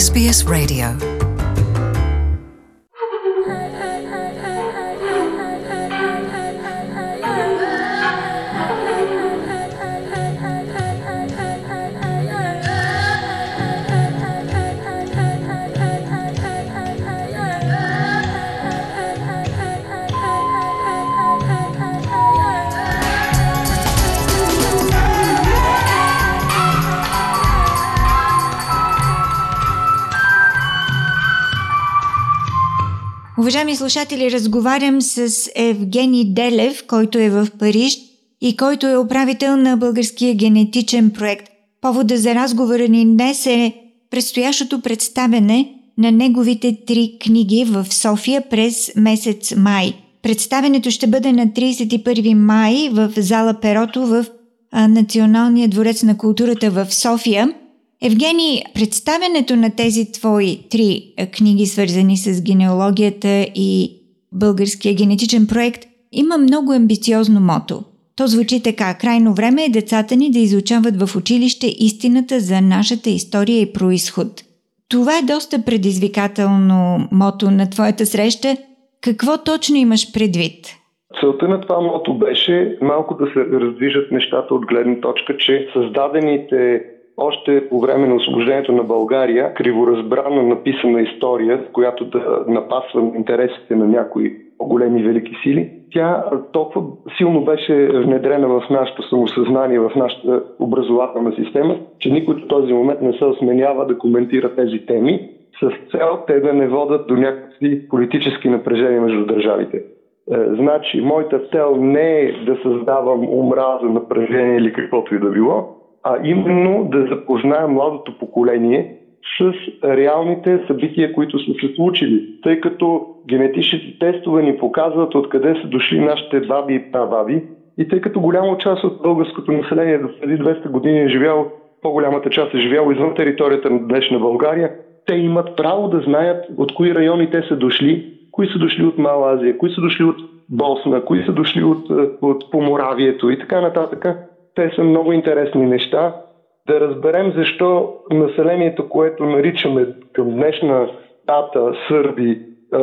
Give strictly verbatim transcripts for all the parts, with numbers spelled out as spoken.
Ес Би Ес Radio. Уважаеми слушатели, разговарям с Евгений Делев, който е в Париж и който е управител на Българския генетичен проект. Повода за разговора ни днес е предстоящото представяне на неговите три книги в София през месец май. Представянето ще бъде на тридесет и първи май в зала Перото в Националния дворец на културата в София. Евгений, представянето на тези твои три книги, свързани с генеалогията и Българския генетичен проект, има много амбициозно мото. То звучи така: крайно време е децата ни да изучават в училище истината за нашата история и произход. Това е доста предизвикателно мото на твоята среща. Какво точно имаш предвид? Целта на това мото беше малко да се раздвижат нещата от гледна точка, че създадените още по време на освобождението на България криворазбрана написана история, в която да напасва интересите на някои големи велики сили, тя толкова силно беше внедрена в нашето самосъзнание, в нашата образователна система, че никой до този момент не се осменява да коментира тези теми, с цел те да не водят до някакви политически напрежения между държавите. Значи, моята цел не е да създавам омраза, напрежение или каквото и да било, а именно да запозная младото поколение с реалните събития, които са се случили. Тъй като генетичните тестове ни показват откъде са дошли нашите баби и прабаби, и тъй като голяма част от българското население до преди двеста години е живяло, по-голямата част е живяло извън територията на днешна България, те имат право да знаят от кои райони те са дошли, кои са дошли от Мала Азия, кои са дошли от Босна, кои са дошли от, от Поморавието и така нататък. Те са много интересни неща. Да разберем защо населението, което наричаме към днешна дата сърби,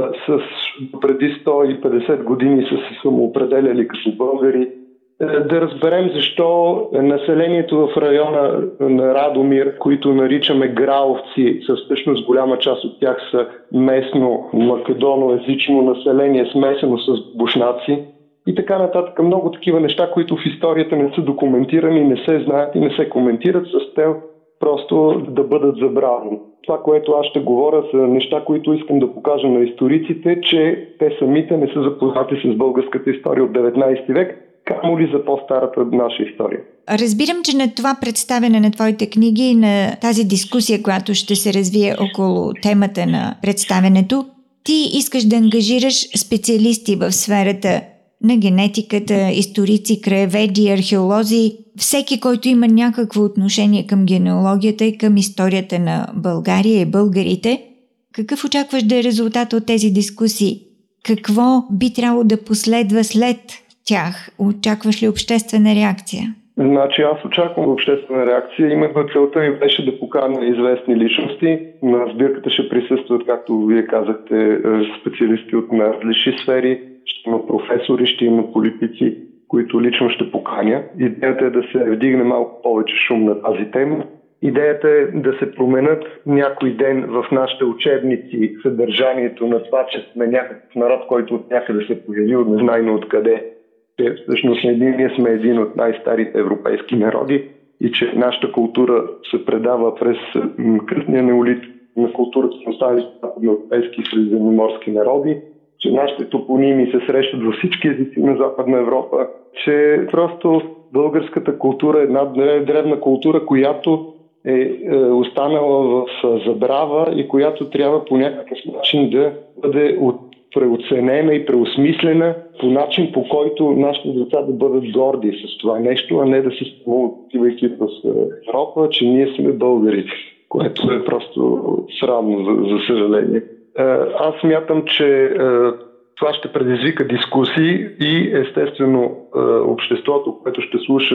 с преди сто и петдесет години са се самоопределяли като българи. Да разберем защо населението в района на Радомир, които наричаме граовци, със всъщност голяма част от тях са местно македоноязично население, смесено с бушнаци. И така нататък. Много такива неща, които в историята не са документирани, не се знаят и не се коментират с цел просто да бъдат забравени. Това, което аз ще говоря, са неща, които искам да покажа на историците, че те самите не са запознати с българската история от деветнадесети век, камо ли за по-старата наша история. Разбирам, че на това представяне на твоите книги и на тази дискусия, която ще се развие около темата на представянето, ти искаш да ангажираш специалисти в сферата на генетиката, историци, краеведи, археолози, всеки, който има някакво отношение към генеалогията и към историята на България и българите. Какъв очакваш да е резултат от тези дискусии? Какво би трябвало да последва след тях? Очакваш ли обществена реакция? Значи аз очаквам обществена реакция. Именно целта ми беше да поканя известни личности. На сбирката ще присъстват, както вие казахте, специалисти от различни сфери. Ще има професори, ще има политици, които лично ще поканя. Идеята е да се вдигне малко повече шум на тази тема. Идеята е да се променят някой ден в нашите учебници съдържанието на това, че сме някакъв народ, който от някъде се появил, незнайно откъде. Че всъщност ние сме един от най-старите европейски народи и че нашата култура се предава през късния неолит на културата на останалите европейски и средиземноморски народи, че нашите топоними се срещат във всички езици на Западна Европа, че просто българската култура е една древна култура, която е, е останала в забрава и която трябва по някакъв начин да бъде от, преоценена и преосмислена по начин, по който нашите деца да бъдат горди с това нещо, а не да се самоотивайки в Европа, че ние сме българи, което е просто срамно, за, за съжаление. Аз смятам, че това ще предизвика дискусии и естествено обществото, което ще слуша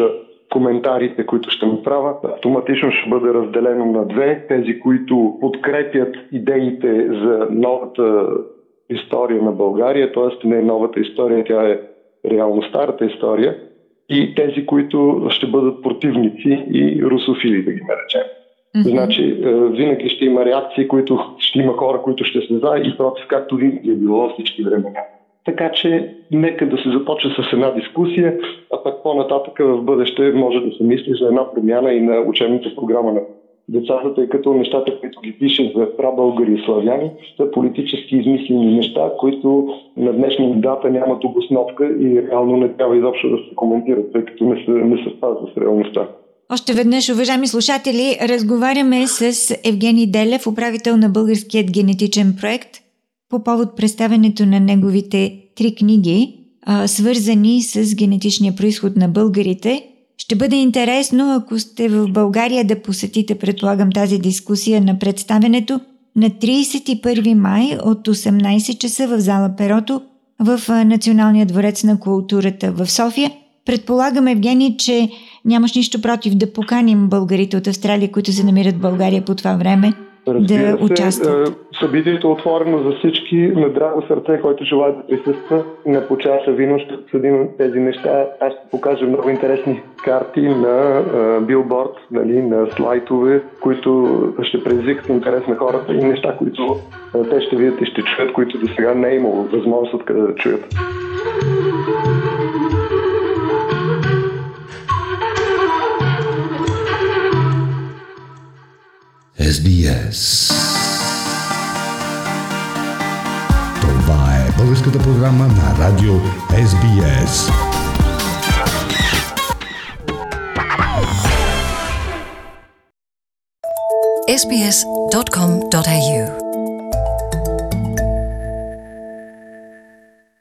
коментарите, които ще направя, автоматично ще бъде разделено на две. Тези, които подкрепят идеите за новата история на България, т.е. не е новата история, тя е реално старата история, и тези, които ще бъдат противници и русофили, да ги наречем. Mm-hmm. Значи, винаги ще има реакции, които ще има хора, които ще се за и против, както винаги е било всички времена. Така че, нека да се започне с една дискусия, а пък по-нататък в бъдеще може да се мисли за една промяна и на учебната програма на децата, тъй като нещата, които ги пишат за прабългари и славяни, са политически измислени неща, които на днешна дата нямат обосновка и реално не трябва изобщо да се коментират, тъй като не се, не се спазва с реалността. Още веднъж, уважаеми слушатели, разговаряме с Евгений Делев, управител на Българският генетичен проект, по повод представянето на неговите три книги, а, свързани с генетичния произход на българите. Ще бъде интересно, ако сте в България, да посетите, предполагам, тази дискусия на представянето на тридесет и първи май от осемнадесет часа в зала Перото в Националния дворец на културата в София. Предполагам, Евгений, че нямаш нищо против да поканим българите от Австралия, които се намират в България по това време, Разбира да участват. Събитието е отворено за всички, на драго сърце, който желая да присъства. На по чаша вино ще обсъдим тези неща. Аз ще покажа много интересни карти на билборд, нали, на слайдове, които ще предизвикат интерес на хората и неща, които а, те ще видят и ще чуят, които до сега не е имало възможност откъде да чуят. Ес Би Ес. Това е българската програма на радио Ес Би Ес. ес би ес точка ком точка ей ю